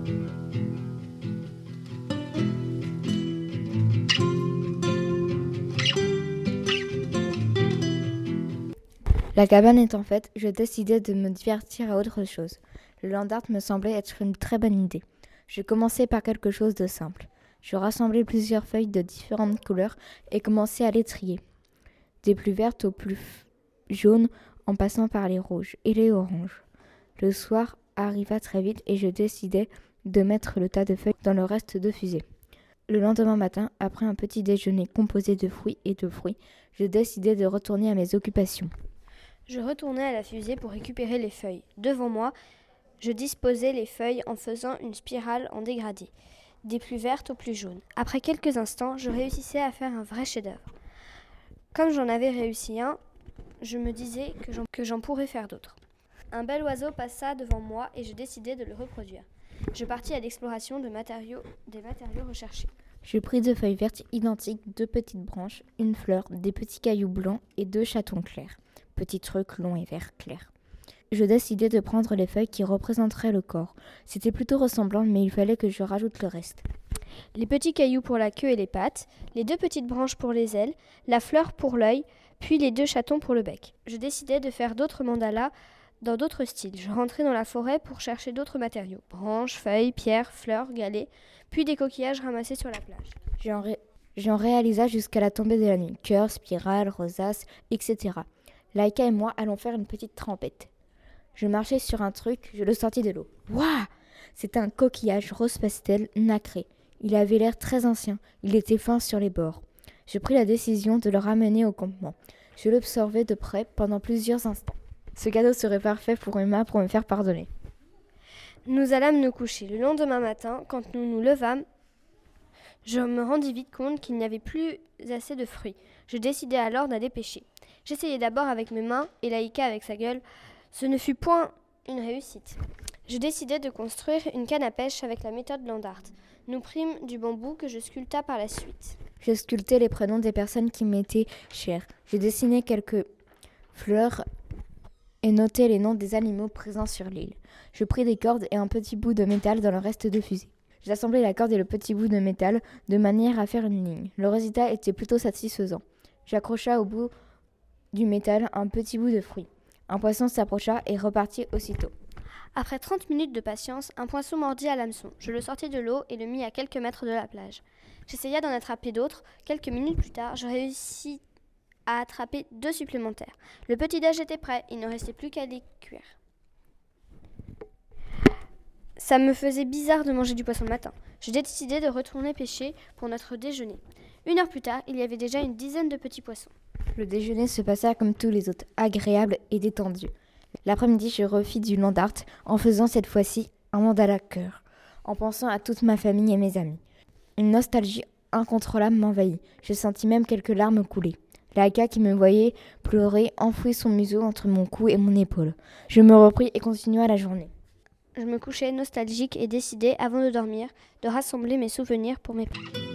La cabane étant faite, je décidai de me divertir à autre chose. Le land art me semblait être une très bonne idée. Je commençai par quelque chose de simple. Je rassemblai plusieurs feuilles de différentes couleurs et commençai à les trier, des plus vertes aux plus jaunes en passant par les rouges et les oranges. Le soir arriva très vite et je décidai de mettre le tas de feuilles dans le reste de fusée. Le lendemain matin, après un petit déjeuner composé de fruits et de fruits, je décidai de retourner à mes occupations. Je retournai à la fusée pour récupérer les feuilles. Devant moi, je disposais les feuilles en faisant une spirale en dégradé, des plus vertes aux plus jaunes. Après quelques instants, je réussissais à faire un vrai chef-d'œuvre. Comme j'en avais réussi un, je me disais que j'en pourrais faire d'autres. Un bel oiseau passa devant moi et je décidai de le reproduire. Je partis à l'exploration des matériaux recherchés. Je pris 2 feuilles vertes identiques, 2 petites branches, une fleur, des petits cailloux blancs et 2 chatons clairs, petits trucs longs et verts clairs. Je décidai de prendre les feuilles qui représenteraient le corps. C'était plutôt ressemblant, mais il fallait que je rajoute le reste. Les petits cailloux pour la queue et les pattes, les 2 petites branches pour les ailes, la fleur pour l'œil, puis les 2 chatons pour le bec. Je décidai de faire d'autres mandalas dans d'autres styles. Je rentrai dans la forêt pour chercher d'autres matériaux, branches, feuilles, pierres, fleurs, galets, puis des coquillages ramassés sur la plage. J'en réalisa jusqu'à la tombée de la nuit. Cœur, spirale, rosace, etc. Laïka et moi allons faire une petite trempette. Je marchais sur un truc, je le sortis de l'eau. Waouh! C'était un coquillage rose pastel nacré. Il avait l'air très ancien, il était fin sur les bords. Je pris la décision de le ramener au campement. Je l'observai de près pendant plusieurs instants. Ce cadeau serait parfait pour Emma pour me faire pardonner. Nous allâmes nous coucher. Le lendemain matin, quand nous nous levâmes, je me rendis vite compte qu'il n'y avait plus assez de fruits. Je décidai alors d'aller pêcher. J'essayai d'abord avec mes mains et Laïka avec sa gueule. Ce ne fut point une réussite. Je décidai de construire une canne à pêche avec la méthode land art. Nous prîmes du bambou que je sculpta par la suite. Je sculptai les prénoms des personnes qui m'étaient chères. Je dessinai quelques fleurs et notai les noms des animaux présents sur l'île. Je pris des cordes et un petit bout de métal dans le reste de fusée. J'assemblai la corde et le petit bout de métal de manière à faire une ligne. Le résultat était plutôt satisfaisant. J'accrocha au bout du métal un petit bout de fruit. Un poisson s'approcha et repartit aussitôt. Après 30 minutes de patience, un poisson mordit à l'hameçon. Je le sortis de l'eau et le mis à quelques mètres de la plage. J'essaya d'en attraper d'autres. Quelques minutes plus tard, je réussis à attraper 2 supplémentaires. Le petit-déj était prêt, il ne restait plus qu'à les cuire. Ça me faisait bizarre de manger du poisson le matin. Je décidai de retourner pêcher pour notre déjeuner. 1 heure plus tard, il y avait déjà une dizaine de petits poissons. Le déjeuner se passa comme tous les autres, agréable et détendu. L'après-midi, je refis du land art en faisant cette fois-ci un mandala cœur, en pensant à toute ma famille et mes amis. Une nostalgie incontrôlable m'envahit. Je sentis même quelques larmes couler. Laïka, qui me voyait pleurer, enfouit son museau entre mon cou et mon épaule. Je me repris et continua la journée. Je me couchais nostalgique et décidai, avant de dormir, de rassembler mes souvenirs pour mes parents.